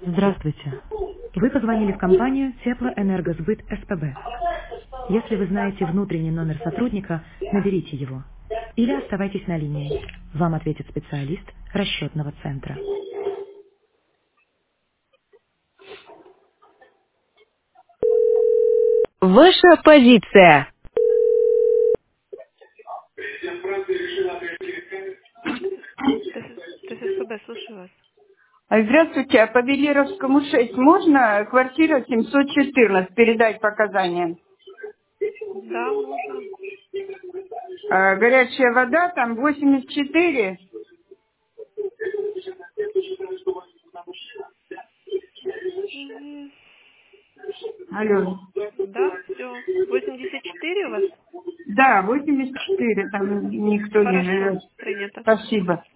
Здравствуйте. Вы позвонили в компанию Теплоэнергосбыт СПБ. Если вы знаете внутренний номер сотрудника, наберите его. Или оставайтесь на линии. Вам ответит специалист расчетного центра. Ваша позиция. То есть СПБ, слушаю вас. Здравствуйте, а по Велеровскому 6 можно квартира 714 передать показания? Да, можно. Горячая вода, там 84. Мгм. Алло. Да, все. 84 у вас? Да, 84, там никто не Хорошо, живет. принято. Спасибо.